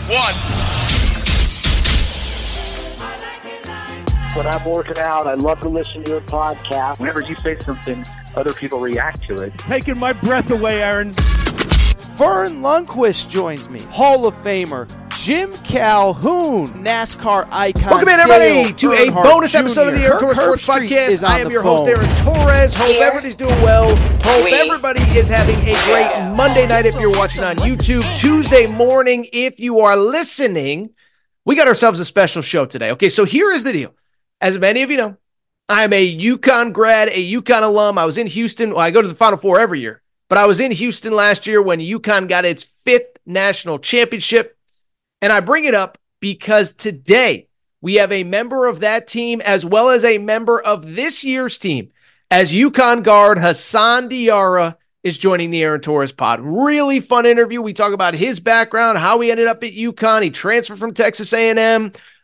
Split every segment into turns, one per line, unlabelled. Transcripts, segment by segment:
one.
When I'm working out, I love to listen to your podcast.
Whenever you say something, other people react to it.
Taking my breath away, Aaron.
Vern Lundquist joins me. Hall of Famer Jim Calhoun, NASCAR icon.
Welcome in, everybody, to a bonus episode of the Aaron Torres Sports Podcast. I am your host, Aaron Torres. Hope everybody's doing well. Hope everybody is having a great Monday night if you're watching on YouTube. Tuesday morning if you are listening. We got ourselves a special show today. Okay, so here is the deal. As many of you know, I'm a UConn grad, a UConn alum. I was in Houston. Well, I go to the Final Four every year. But I was in Houston last year when UConn got its 5th national championship. And I bring it up because today we have a member of that team as well as a member of this year's team as UConn guard Hassan Diarra is joining the Aaron Torres pod. Really fun interview. We talk about his background, how he ended up at UConn. He transferred from Texas A&M.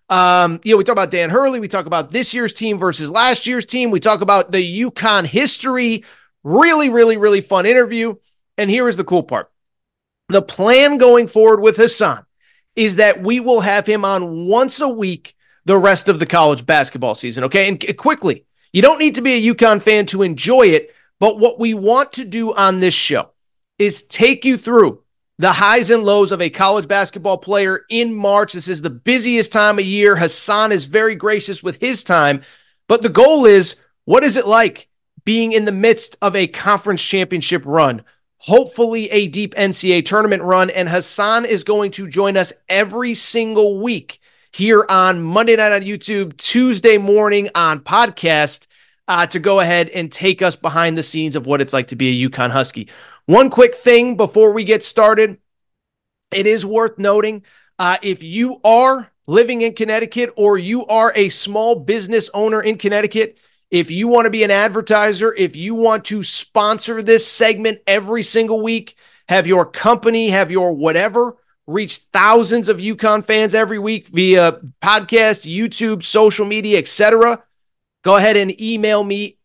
We talk about Dan Hurley. We talk about this year's team versus last year's team. We talk about the UConn history. Really, really, really fun interview. And here is the cool part. The plan going forward with Hassan is that we will have him on once a week the rest of the college basketball season, okay? And quickly, you don't need to be a UConn fan to enjoy it, but what we want to do on this show is take you through the highs and lows of a college basketball player in March. This is the busiest time of year. Hassan is very gracious with his time, but the goal is, what is it like being in the midst of a conference championship run, hopefully a deep NCAA tournament run, and Hassan is going to join us every single week here on Monday night on YouTube, Tuesday morning on podcast, to go ahead and take us behind the scenes of what it's like to be a UConn Husky. One quick thing before we get started, it is worth noting, if you are living in Connecticut or you are a small business owner in Connecticut, if you want to be an advertiser, if you want to sponsor this segment every single week, have your company, have your whatever, reach thousands of UConn fans every week via podcast, YouTube, social media, etc., go ahead and email me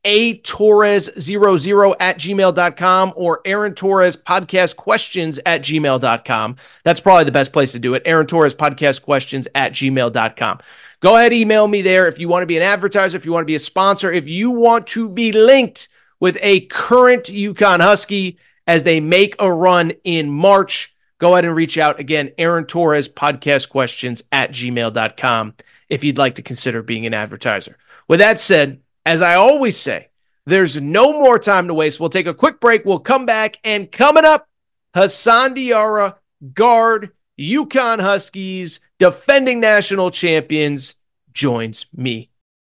atorres00@gmail.com or Aaron Torres podcast questions @gmail.com. That's probably the best place to do it. Aaron Torres podcast questions @gmail.com. Go ahead, email me there if you want to be an advertiser, if you want to be a sponsor, if you want to be linked with a current UConn Husky as they make a run in March. Go ahead and reach out. Again, Aaron Torres podcast questions @gmail.com if you'd like to consider being an advertiser. With that said, as I always say, there's no more time to waste. We'll take a quick break. We'll come back, and coming up, Hassan Diarra, guard, UConn Huskies, defending national champions, joins me.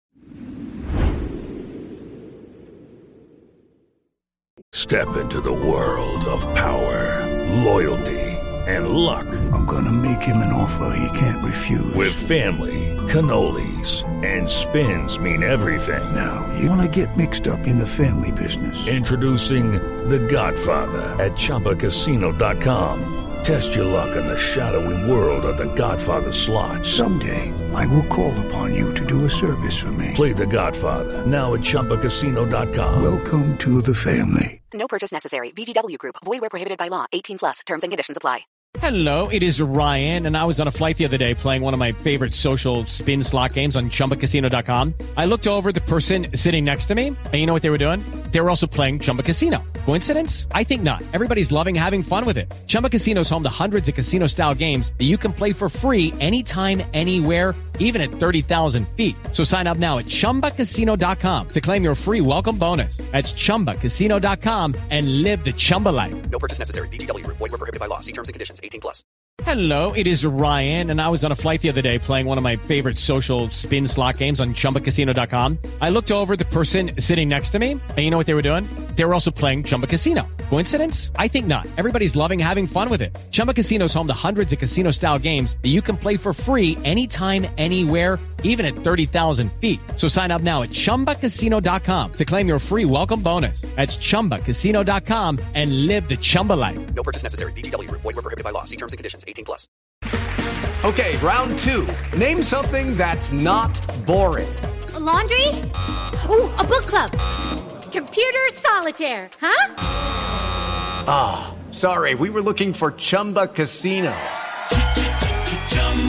Step into the world of power, loyalty, and luck.
I'm gonna make him an offer he can't refuse.
With family, cannolis, and spins mean everything.
Now, you wanna get mixed up in the family business.
Introducing The Godfather at ChumbaCasino.com. Test your luck in the shadowy world of The Godfather slot.
Someday, I will call upon you to do a service for me.
Play The Godfather, now at ChumbaCasino.com.
Welcome to the family.
No purchase necessary. VGW Group. Void where prohibited by law. 18+. Terms and conditions apply.
Hello, it is Ryan, and I was on a flight the other day playing one of my favorite social spin slot games on ChumbaCasino.com. I looked over at the person sitting next to me, and you know what they were doing? They were also playing Chumba Casino. Coincidence? I think not. Everybody's loving having fun with it. Chumba Casino is home to hundreds of casino-style games that you can play for free anytime, anywhere, even at 30,000 feet. So sign up now at ChumbaCasino.com to claim your free welcome bonus. That's ChumbaCasino.com and live the Chumba life.
No purchase necessary. VGW Group. Void where prohibited by law. See terms and conditions. 18+.
Hello, it is Ryan, and I was on a flight the other day playing one of my favorite social spin slot games on ChumbaCasino.com. I looked over at the person sitting next to me, and you know what they were doing? They were also playing Chumba Casino. Coincidence? I think not. Everybody's loving having fun with it. Chumba Casino is home to hundreds of casino-style games that you can play for free anytime, anywhere, even at 30,000 feet. So sign up now at ChumbaCasino.com to claim your free welcome bonus. That's ChumbaCasino.com and live the Chumba life.
No purchase necessary. VGW Group. Void where prohibited by law. See terms and conditions. 18+.
Okay, round two. Name something that's not boring.
A laundry? Ooh, a book club. Computer solitaire, huh?
Ah, sorry, we were looking for Chumba Casino.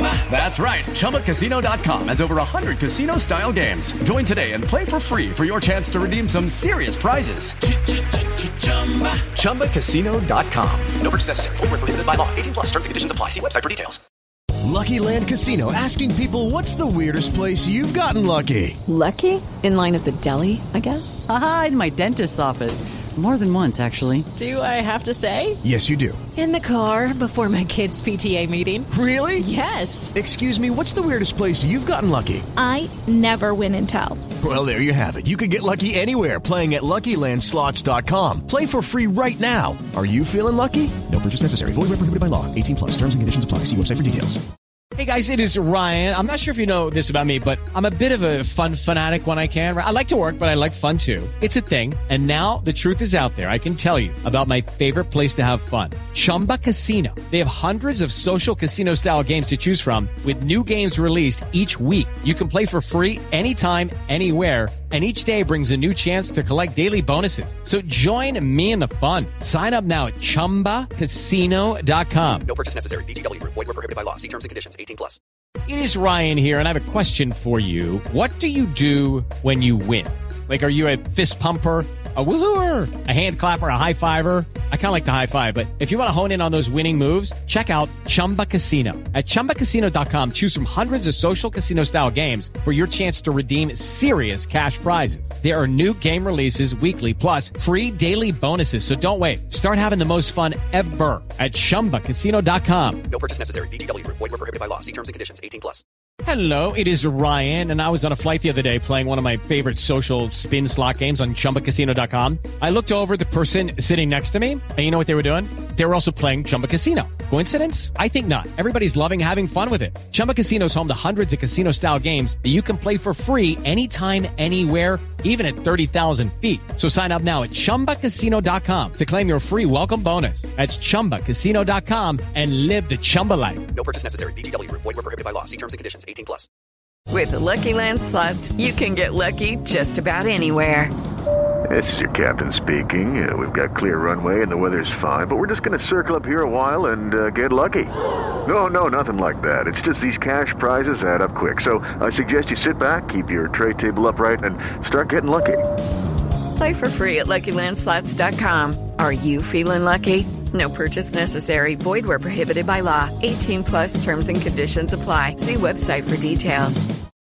That's right. ChumbaCasino.com has over 100 casino-style games. Join today and play for free for your chance to redeem some serious prizes. ChumbaCasino.com. No purchase necessary. Void where prohibited by law. 18+. Terms and conditions apply. See website for details.
Lucky Land Casino, asking people, what's the weirdest place you've gotten lucky?
Lucky? In line at the deli, I guess?
Aha, in my dentist's office. More than once, actually.
Do I have to say?
Yes, you do.
In the car before my kids' PTA meeting.
Really?
Yes.
Excuse me, what's the weirdest place you've gotten lucky?
I never win and tell.
Well, there you have it. You can get lucky anywhere, playing at LuckyLandSlots.com. Play for free right now. Are you feeling lucky? No purchase necessary. Void where prohibited by law. 18+. Terms and conditions apply. See website for details.
Hey guys, it is Ryan. I'm not sure if you know this about me, but I'm a bit of a fun fanatic when I can. I like to work, but I like fun too. It's a thing. And now the truth is out there. I can tell you about my favorite place to have fun. Chumba Casino. They have hundreds of social casino style games to choose from with new games released each week. You can play for free anytime, anywhere. And each day brings a new chance to collect daily bonuses. So join me in the fun. Sign up now at ChumbaCasino.com.
No purchase necessary. VGW. Void where prohibited by law. See terms and conditions. 18+.
It is Ryan here, and I have a question for you. What do you do when you win? Like, are you a fist pumper, a woohooer, a hand clapper, a high fiver? I kind of like the high five, but if you want to hone in on those winning moves, check out Chumba Casino. At ChumbaCasino.com, choose from hundreds of social casino-style games for your chance to redeem serious cash prizes. There are new game releases weekly, plus free daily bonuses, so don't wait. Start having the most fun ever at ChumbaCasino.com.
No purchase necessary. VGW. Void where prohibited by law. See terms and conditions. 18+.
Hello, it is Ryan, and I was on a flight the other day playing one of my favorite social spin slot games on ChumbaCasino.com. I looked over at the person sitting next to me, and you know what they were doing? They were also playing Chumba Casino. Coincidence? I think not. Everybody's loving having fun with it. Chumba Casino is home to hundreds of casino-style games that you can play for free anytime, anywhere, even at 30,000 feet. So sign up now at ChumbaCasino.com to claim your free welcome bonus. That's ChumbaCasino.com and live the Chumba life.
No purchase necessary. VGW. Void where prohibited by law. See terms and conditions. 18+.
With the Lucky Land Slots, you can get lucky just about anywhere.
This is your captain speaking. We've got clear runway and the weather's fine, but we're just going to circle up here a while and get lucky. No, nothing like that. It's just these cash prizes add up quick. So I suggest you sit back, keep your tray table upright, and start getting lucky.
Play for free at LuckyLandSlots.com. Are you feeling lucky? No purchase necessary. Void where prohibited by law. 18+ terms and conditions apply. See website for details.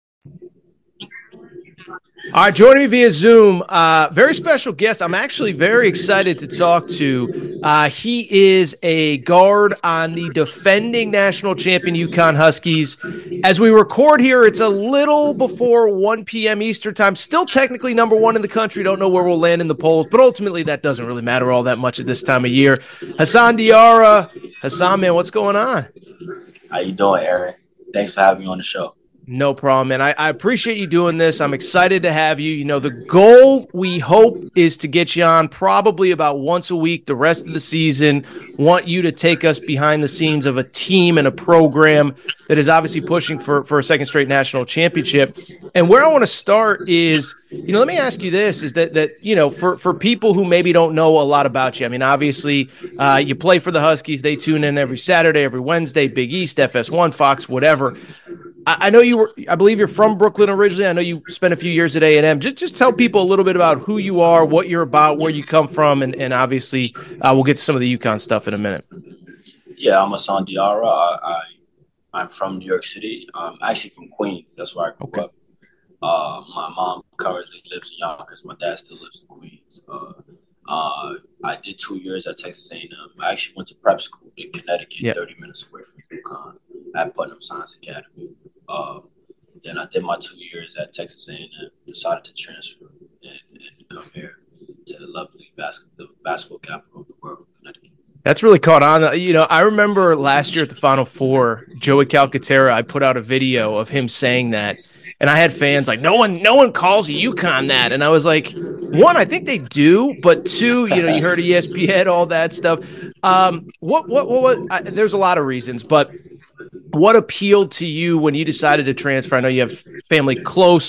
All right, joining me via Zoom, very special guest. I'm actually very excited to talk to. He is a guard on the defending national champion UConn Huskies. As we record here, it's a little before 1 p.m. Eastern time. Still technically number one in the country. Don't know where we'll land in the polls, but ultimately that doesn't really matter all that much at this time of year. Hassan Diarra. Hassan, man, what's going on?
How you doing, Aaron? Thanks for having me on the show.
No problem, man. I appreciate you doing this. I'm excited to have you. You know, the goal, we hope, is to get you on probably about once a week the rest of the season. Want you to take us behind the scenes of a team and a program that is obviously pushing for a second straight national championship. And where I want to start is, you know, let me ask you this, is that you know, for people who maybe don't know a lot about you, I mean, obviously you play for the Huskies. They tune in every Saturday, every Wednesday, Big East, FS1, Fox, whatever. I know I believe you're from Brooklyn originally. I know you spent a few years at A&M. Just tell people a little bit about who you are, what you're about, where you come from, and obviously we'll get to some of the UConn stuff in a minute.
Yeah, I'm Hassan Diarra. I'm from New York City. I'm actually from Queens. That's where I grew up. My mom currently lives in Yonkers. My dad still lives in Queens. I did 2 years at Texas A&M. I actually went to prep school in Connecticut, 30 minutes away from UConn, at Putnam Science Academy. Then I did my 2 years at Texas A&M, decided to transfer and come here to the lovely basketball capital of the world, Connecticut.
That's really caught on. You know, I remember last year at the Final Four, Joey Calcaterra, I put out a video of him saying that, and I had fans like, no one calls UConn that. And I was like, one, I think they do, but two, you know, you heard ESPN, all that stuff. There's a lot of reasons, but what appealed to you when you decided to transfer? I know you have family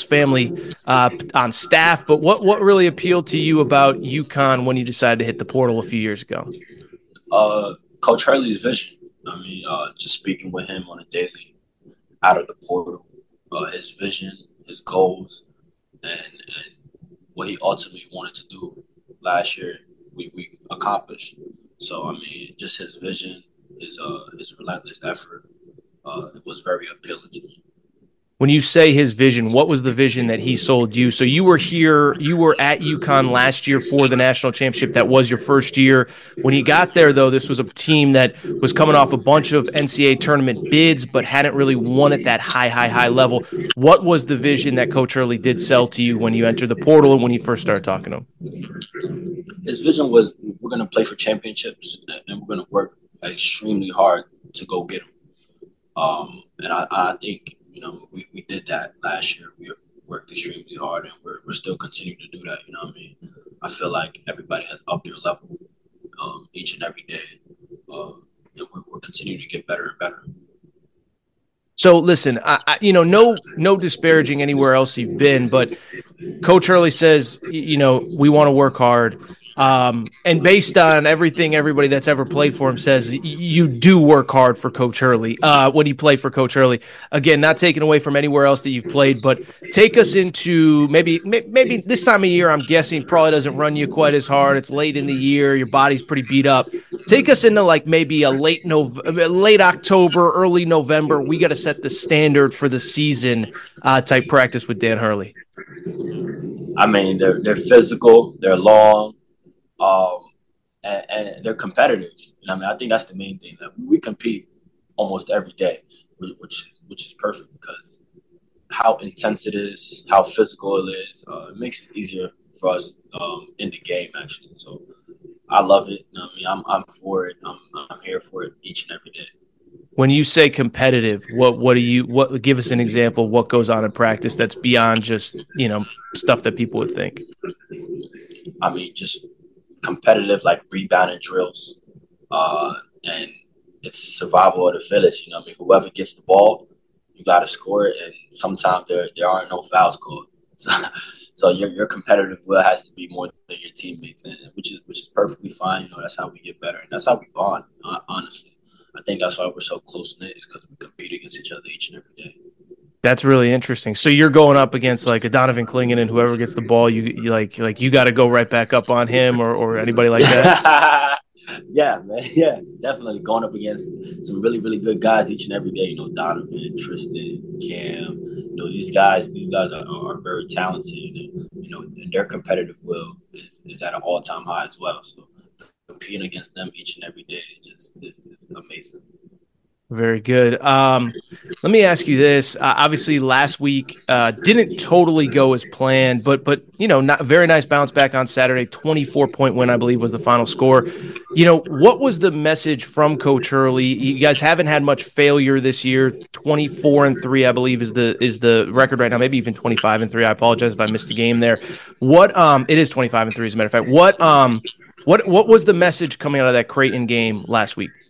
on staff, but what really appealed to you about UConn when you decided to hit the portal a few years ago?
Coach Hurley's vision. I mean, just speaking with him on a daily, out of the portal. His vision, his goals, and what he ultimately wanted to do last year, we accomplished. So I mean, just his vision, his relentless effort, it was very appealing to me.
When you say his vision, what was the vision that he sold you? So you were here, you were at UConn last year for the national championship. That was your first year. When he got there, though, this was a team that was coming off a bunch of NCAA tournament bids, but hadn't really won at that high level. What was the vision that Coach Hurley did sell to you when you entered the portal and when you first started talking to him?
His vision was, we're going to play for championships and we're going to work extremely hard to go get them. And I think, you know, we did that last year. We worked extremely hard, and we're still continuing to do that. You know what I mean? I feel like everybody has upped their level each and every day, and we're continuing to get better and better.
So listen, I no disparaging anywhere else you've been, but Coach Hurley says, you know, we want to work hard. And based on everything everybody that's ever played for him says, you do work hard for Coach Hurley when you play for Coach Hurley. Again, not taken away from anywhere else that you've played, but take us into maybe this time of year, I'm guessing probably doesn't run you quite as hard. It's late in the year. Your body's pretty beat up. Take us into like maybe a late October, early November. We got to set the standard for the season type practice with Dan Hurley.
I mean, they're physical, they're long. And they're competitive. And I mean, I think that's the main thing. That we compete almost every day, which is perfect because how intense it is, how physical it is, it makes it easier for us in the game actually. So I love it. I mean, I'm for it. I'm here for it each and every day.
When you say competitive, what give us an example of what goes on in practice that's beyond just, you know, stuff that people would think.
I mean, just competitive, like rebounding drills, and it's survival of the fittest. You know what I mean? Whoever gets the ball, you got to score it, and sometimes there aren't no fouls called. So your competitive will has to be more than your teammates, and which is perfectly fine. You know, that's how we get better, and that's how we bond. Honestly, I think that's why we're so close knit, is because we compete against each other each and every day.
That's really interesting. So you're going up against like a Donovan Clingan, and whoever gets the ball, you like you got to go right back up on him or anybody like that.
Yeah, man. Yeah, definitely going up against some really, really good guys each and every day. You know, Donovan, Tristan, Cam. You know, these guys are very talented. And, you know, and their competitive will is at an all-time high as well. So competing against them each and every day is amazing.
Very good. Let me ask you this. Obviously, last week didn't totally go as planned, but you know, not very nice bounce back on Saturday. 24-point win, I believe, was the final score. You know, what was the message from Coach Hurley? You guys haven't had much failure this year. 24-3, I believe, is the record right now. Maybe even 25-3. I apologize if I missed a game there. It is 25-3, as a matter of fact. What was the message coming out of that Creighton game last week?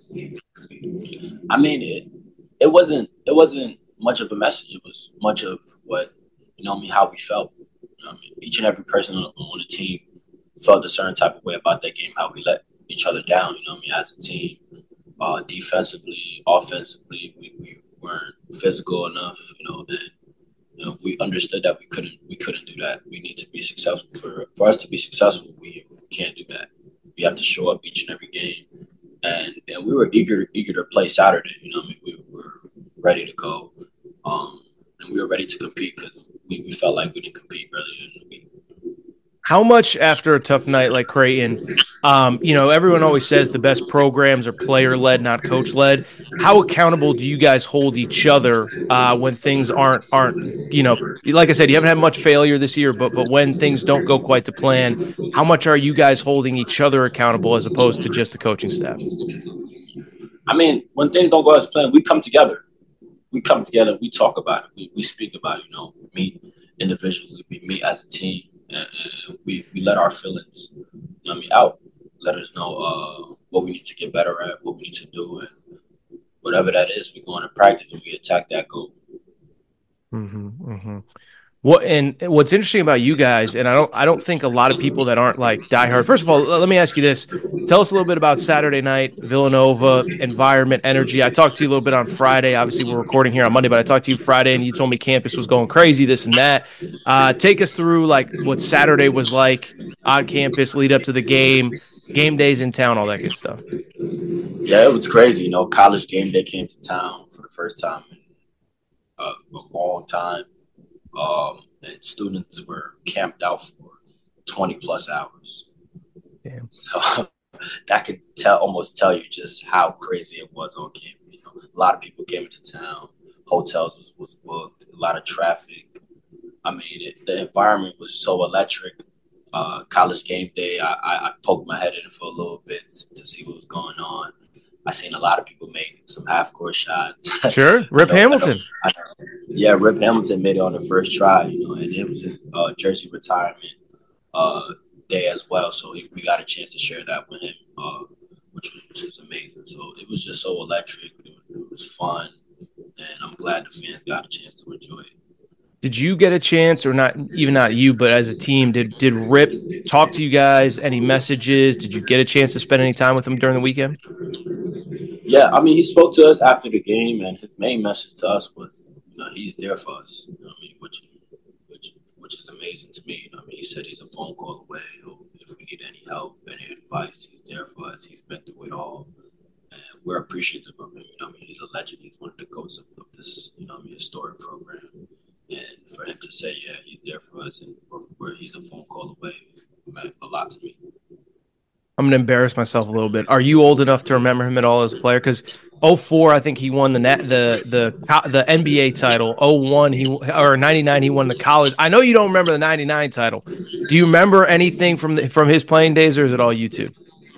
I mean, it wasn't much of a message. It was much of what, you know, how we felt. You know, I mean, each and every person on the team felt a certain type of way about that game. How we let each other down. You know, I mean, as a team, defensively, offensively, we weren't physical enough. You know, and you know, we understood that we couldn't do that. We need to be successful. For us to be successful, we can't do that. We have to show up each and every game. And we were eager to play Saturday. You know, I mean, we were ready to go, and we were ready to compete because we felt like we didn't compete earlier in the week.
How much after a tough night like Creighton, you know, everyone always says the best programs are player-led, not coach-led. How accountable do you guys hold each other when things aren't, you know, like I said, you haven't had much failure this year, but when things don't go quite to plan, how much are you guys holding each other accountable as opposed to just the coaching staff?
I mean, when things don't go as planned, we come together. We talk about it. We speak about it, you know, we meet individually, we meet as a team. And we let our feelings, you know, out. Let us know what we need to get better at, what we need to do, and whatever that is, we go into practice and we attack that goal.
What's interesting about you guys, and I don't think a lot of people that aren't like diehard. First of all, let me ask you this: tell us a little bit about Saturday night, Villanova, environment, energy. I talked to you a little bit on Friday. Obviously, we're recording here on Monday, but I talked to you Friday, and you told me campus was going crazy, this and that. Take us through like what Saturday was like on campus, lead up to the game days in town, all that good stuff.
Yeah, it was crazy. College game day came to town for the first time in a long time. And students were camped out for 20 plus hours.
Damn.
So that can almost tell you just how crazy it was on campus. A lot of people came into town. Hotels was booked. A lot of traffic. I mean, the environment was so electric. College game day, I poked my head in for a little bit to see what was going on. I seen a lot of people make some half-court shots.
Sure, Rip Hamilton.
Yeah, Rip Hamilton made it on the first try, and it was his jersey retirement day as well. So we got a chance to share that with him, which was amazing. So it was just so electric. It was fun, and I'm glad the fans got a chance to enjoy it.
Did you get a chance, or not you, but as a team, did Rip talk to you guys? Any messages? Did you get a chance to spend any time with him during the weekend?
Yeah, I mean, he spoke to us after the game, and his main message to us was, he's there for us. Which is amazing to me. He said he's a phone call away. If we need any help, any advice, he's there for us. He's been through it all, and we're appreciative of him. He's a legend. He's one of the goats of this, historic program. And for him to say, yeah, he's there for us, and where he's a phone call away, meant a lot to me.
I'm going to embarrass myself a little bit. Are you old enough to remember him at all as a player? Because 2004, I think he won the NBA title. 2001, 99, he won the college. I know you don't remember the 99 title. Do you remember anything from his playing days, or is it all YouTube?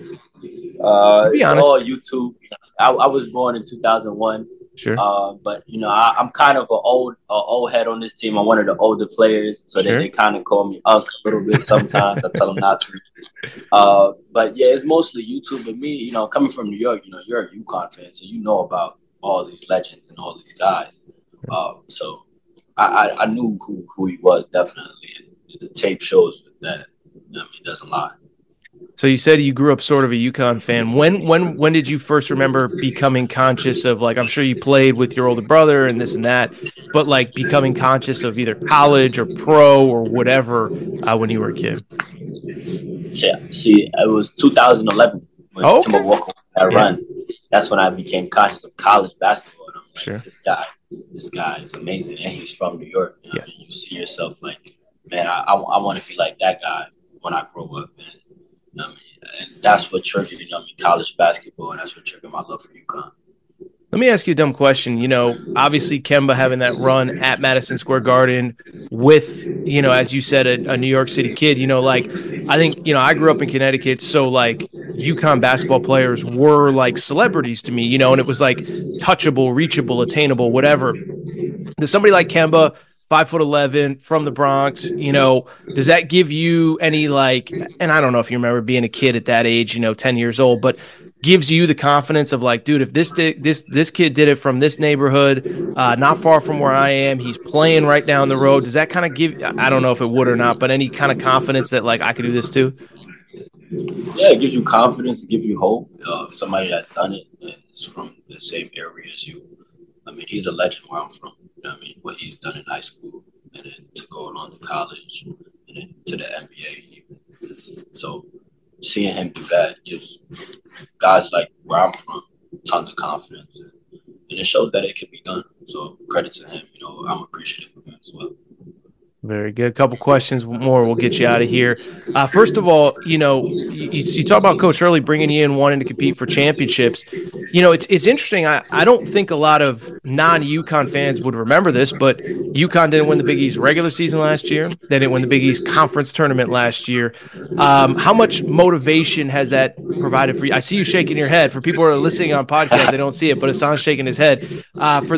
Be honest. It's all YouTube. I was born in 2001.
Sure.
But I'm kind of an old head on this team. I'm one of the older players, so they kind of call me Ugg a little bit sometimes. I tell them not to. But yeah, it's mostly YouTube. But me, coming from New York, you're a UConn fan, so you know about all these legends and all these guys. So I knew who he was definitely, and the tape shows that he doesn't lie.
So you said you grew up sort of a UConn fan. When did you first remember becoming conscious of, like, I'm sure you played with your older brother and this and that, but like becoming conscious of either college or pro or whatever when you were a kid?
Yeah, see, it was 2011 when Kemba Walker run. That's when I became conscious of college basketball. And I'm like, this guy is amazing, and he's from New York. You see yourself like, man, I want to be like that guy when I grow up. And that's what triggered, college basketball, and that's what triggered my love for UConn.
Let me ask you a dumb question. Obviously Kemba having that run at Madison Square Garden with, as you said, a New York City kid, I think, I grew up in Connecticut. So like UConn basketball players were like celebrities to me, and it was like touchable, reachable, attainable, whatever. There's somebody like Kemba, 5'11" from the Bronx, does that give you any and I don't know if you remember being a kid at that age, 10 years old, but gives you the confidence of like, dude, if this kid did it from this neighborhood, not far from where I am, he's playing right down the road. Does that kind of give, I don't know if it would or not, but any kind of confidence that like I could do this too?
Yeah, it gives you confidence, it gives you hope. Somebody that's done it and is from the same area as you. He's a legend where I'm from. What he's done in high school, and then to go on to college, and then to the NBA. So seeing him do that gives guys like where I'm from tons of confidence, and it shows that it can be done. So credit to him. I'm appreciative of him as well.
Very good. A couple questions more. We'll get you out of here. First of all, you talk about Coach Hurley bringing you in, wanting to compete for championships. It's interesting. I don't think a lot of non-UConn fans would remember this, but UConn didn't win the Big East regular season last year. They didn't win the Big East conference tournament last year. How much motivation has that provided for you? I see you shaking your head. For people who are listening on podcasts, they don't see it, but Hassan's shaking his head. Has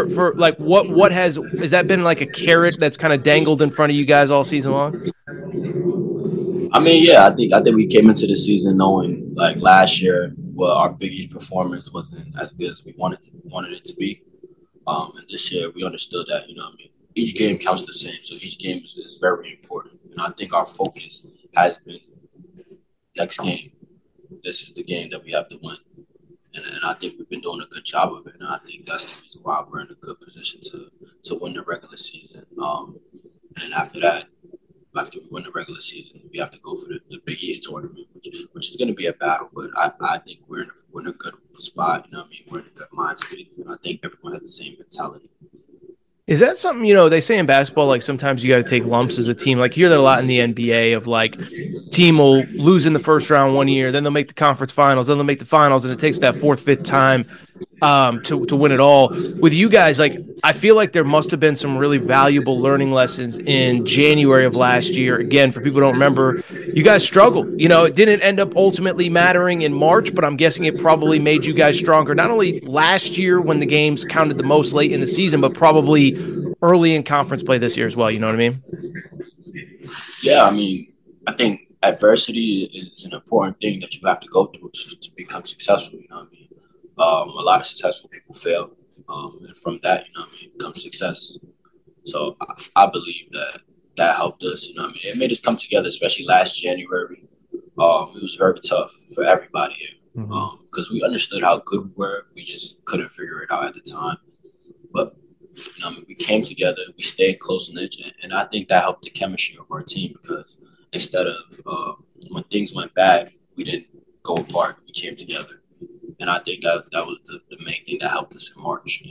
that been like a carrot that's kind of dangled in front of you guys all season long?
Yeah, I think we came into the season knowing like last year, our Big East performance wasn't as good as we wanted it to be. And this year we understood that, each game counts the same. So each game is very important. And I think our focus has been next game. This is the game that we have to win. And I think we've been doing a good job of it. And I think that's the reason why we're in a good position to win the regular season. And after that, after we win the regular season, we have to go for the Big East tournament, which is going to be a battle. But I think we're in a good spot. You know what I mean? We're in a good mind space. And I think everyone has the same mentality.
Is that something, they say in basketball, like sometimes you got to take lumps as a team. Like you hear that a lot in the NBA of like team will lose in the first round one year, then they'll make the conference finals, then they'll make the finals, and it takes that fourth, fifth time to win it all. With you guys, like I feel like there must have been some really valuable learning lessons in January of last year. Again, for people who don't remember, you guys struggled. It didn't end up ultimately mattering in March, but I'm guessing it probably made you guys stronger, not only last year when the games counted the most late in the season, but probably early in conference play this year as well. You know what I mean?
Yeah, I mean, I think adversity is an important thing that you have to go through to become successful. You know what I mean? A lot of successful people fail, and from that, comes success. So I believe that helped us. You know what I mean? It made us come together, especially last January. It was very tough for everybody here because we understood how good we were. We just couldn't figure it out at the time. But we came together, we stayed close-knit, and I think that helped the chemistry of our team because instead of when things went bad, we didn't go apart. We came together. And I think that was the main thing that helped us in March.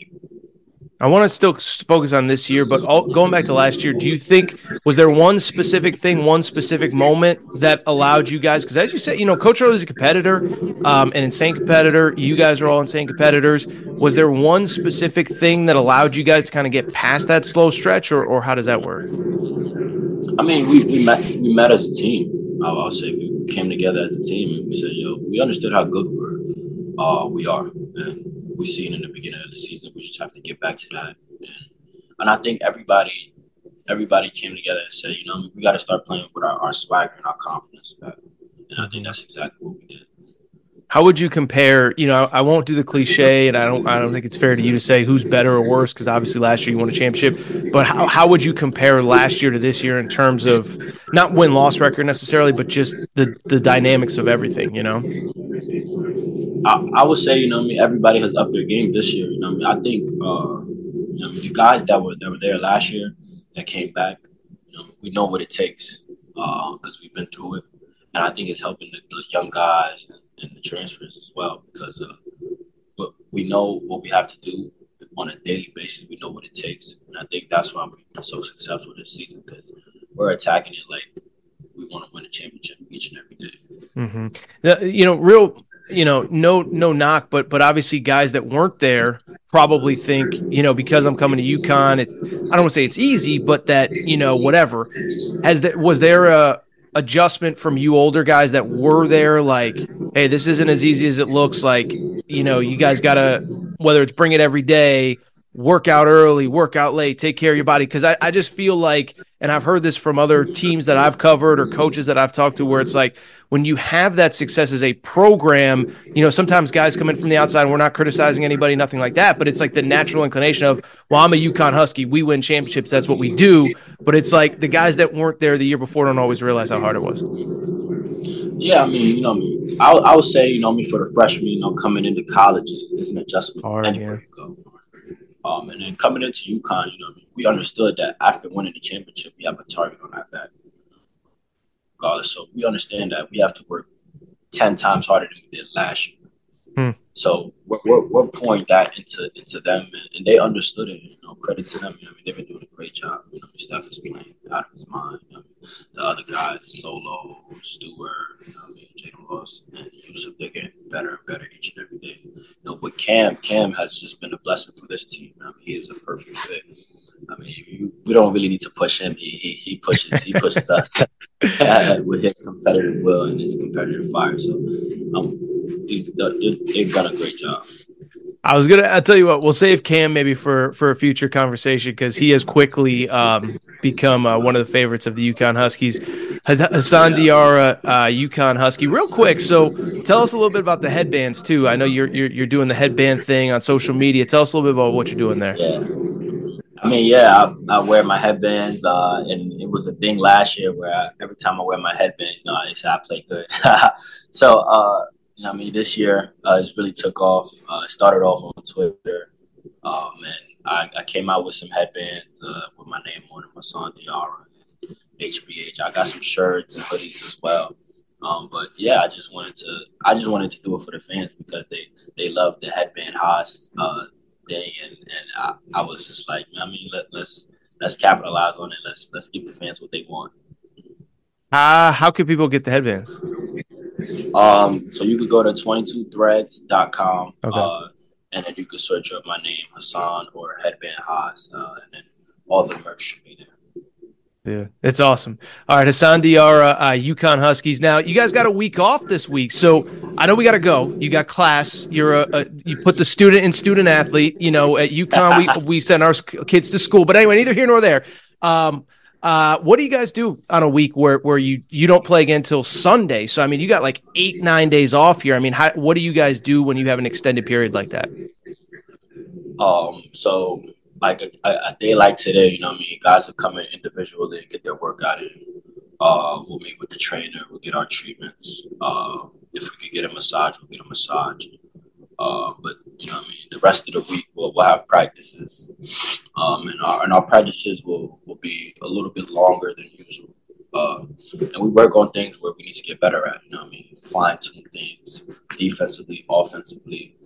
I want to still focus on this year, but going back to last year, do you think, was there one specific thing, one specific moment that allowed you guys, because as you said, Coach Early is a competitor, an insane competitor. You guys are all insane competitors. Was there one specific thing that allowed you guys to kind of get past that slow stretch, or how does that work?
I mean, we met as a team. I'll say we came together as a team and we said, we understood how good we are. And we seen in the beginning of the season, we just have to get back to that. And I think everybody came together and said, we got to start playing with our swagger and our confidence back. And I think that's exactly what we did.
How would you compare, I won't do the cliche, and I don't think it's fair to you to say who's better or worse, because obviously last year you won a championship, but how would you compare last year to this year in terms of not win-loss record necessarily, but just the dynamics of everything,
I would say, everybody has upped their game this year. I think, the guys that were there last year that came back, we know what it takes because we've been through it. And I think it's helping the young guys and the transfers as well because we know what we have to do on a daily basis. We know what it takes. And I think that's why we've been so successful this season because we're attacking it like we want to win a championship each and every day.
Mm-hmm. No knock, but obviously guys that weren't there probably think, because I'm coming to UConn, I don't want to say it's easy, but that, whatever. Was there a adjustment from you older guys that were there, like, hey, this isn't as easy as it looks, like, you guys got to, whether it's bring it every day, work out early, work out late, take care of your body? Because I just feel like, and I've heard this from other teams that I've covered or coaches that I've talked to, where it's like, when you have that success as a program, sometimes guys come in from the outside and we're not criticizing anybody, nothing like that, but it's like the natural inclination of, well, I'm a UConn Husky. We win championships. That's what we do. But it's like the guys that weren't there the year before don't always realize how hard it was.
Yeah, I mean, I would say, for the freshmen, coming into college is an adjustment anywhere you go. And then coming into UConn, we understood that after winning the championship, we have a target on our back. So we understand that we have to work 10 times harder than we did last year. So we're pouring that into them, and they understood it. Credit to them. They've been doing a great job. Steph is playing out of his mind. The other guys, Solo, Stewart, Jalen Ross, and Yusuf, they're getting better and better each and every day. But Cam has just been a blessing for this team. He is a perfect fit. We don't really need to push him. He pushes us with his competitive will and his competitive fire. So they've done a great job.
I'll tell you what, we'll save Cam maybe for a future conversation because he has quickly become one of the favorites of the UConn Huskies. Hassan Diarra, UConn Husky. Real quick, so tell us a little bit about the headbands too. I know you're doing the headband thing on social media. Tell us a little bit about what you're doing there.
Yeah. I mean, yeah, I wear my headbands, and it was a thing last year where every time I wear my headbands, they say I play good. So, I mean, this year it really took off. It started off on Twitter, and I came out with some headbands with my name on it, Hassan Diarra, HBH. I got some shirts and hoodies as well. But yeah, I just wanted to do it for the fans because they love the headband Haas thing, and I was just like, I mean, let's capitalize on it. Let's give the fans what they want.
How can people get the headbands?
So you could go to 22threads.com,
okay.
And then you could search up my name, Hassan, or Headband Haas, and then all the merch should be there.
Yeah, it's awesome. All right, Hassan Diarra, UConn Huskies. Now, you guys got a week off this week, so I know we got to go. You got class. You're you put the student in student athlete. You know, at UConn, we send our kids to school. But anyway, neither here nor there. What do you guys do on a week where you don't play again until Sunday? So, I mean, you got like 8-9 days off here. I mean, what do you guys do when you have an extended period like that?
So like a day like today, you know what I mean? Guys will come in individually and get their workout in. We'll meet with the trainer. We'll get our treatments. If we could get a massage, we'll get a massage. But you know what I mean? The rest of the week, we'll have practices. And our practices will be a little bit longer than usual. And we work on things where we need to get better at, you know what I mean? Fine-tune things defensively, offensively.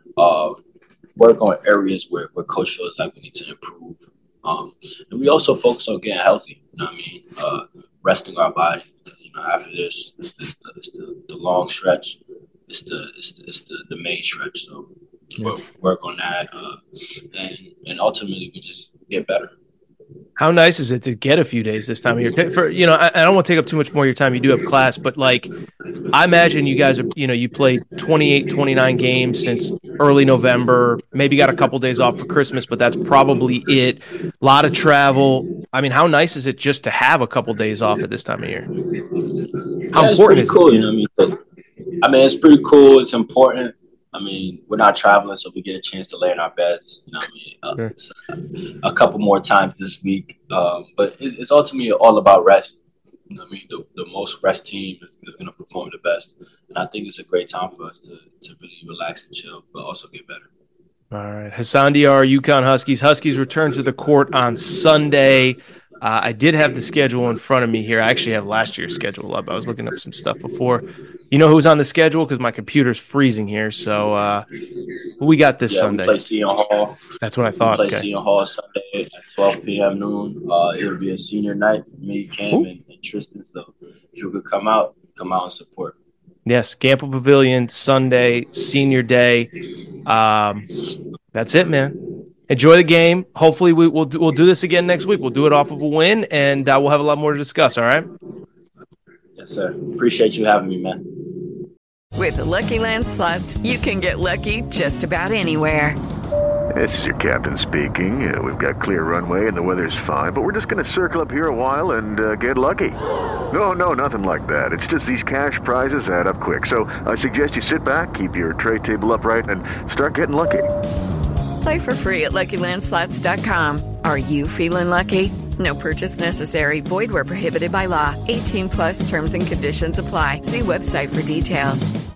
Work on areas where coach feels like we need to improve. And we also focus on getting healthy, you know what I mean? Resting our body, because, you know, after this, it's the long stretch. It's the main stretch. So we'll work on that. And ultimately we just get better.
How nice is it to get a few days this time of year? For, you know, I don't want to take up too much more of your time. You do have class, but like, I imagine you guys are, you know, you played 28, 29 games since early November, maybe got a couple days off for Christmas, but that's probably it. A lot of travel. I mean, how nice is it just to have a couple days off at this time of year? How important is it?
Cool, you know what I mean? I mean, it's pretty cool. It's important. I mean, we're not traveling, so we get a chance to lay in our beds. You know what I mean? So a couple more times this week. But it's ultimately all about rest. You know what I mean? The most rest team is going to perform the best. And I think it's a great time for us to really relax and chill, but also get better.
All right. Hassan Diarra, UConn Huskies. Huskies return to the court on Sunday. I did have the schedule in front of me here. I actually have last year's schedule up. I was looking up some stuff before. You know who's on the schedule? Because my computer's freezing here. So who we got this Sunday?
We play Seton Hall.
That's what I thought.
We play Seton Hall Sunday at 12 p.m. noon. It'll be a senior night for me, Cam, and Tristan. So if you could come out and support.
Yes, Gamble Pavilion, Sunday, senior day. That's it, man. Enjoy the game. Hopefully we'll do this again next week. We'll do it off of a win, and we'll have a lot more to discuss, all right?
Yes, sir. Appreciate you having me, man.
With the Lucky Land Slots, you can get lucky just about anywhere.
This is your captain speaking. We've got clear runway and the weather's fine, but we're just going to circle up here a while and get lucky. No, nothing like that. It's just these cash prizes add up quick. So I suggest you sit back, keep your tray table upright, and start getting lucky.
Play for free at LuckyLandSlots.com. Are you feeling lucky? No purchase necessary. Void where prohibited by law. 18+ terms and conditions apply. See website for details.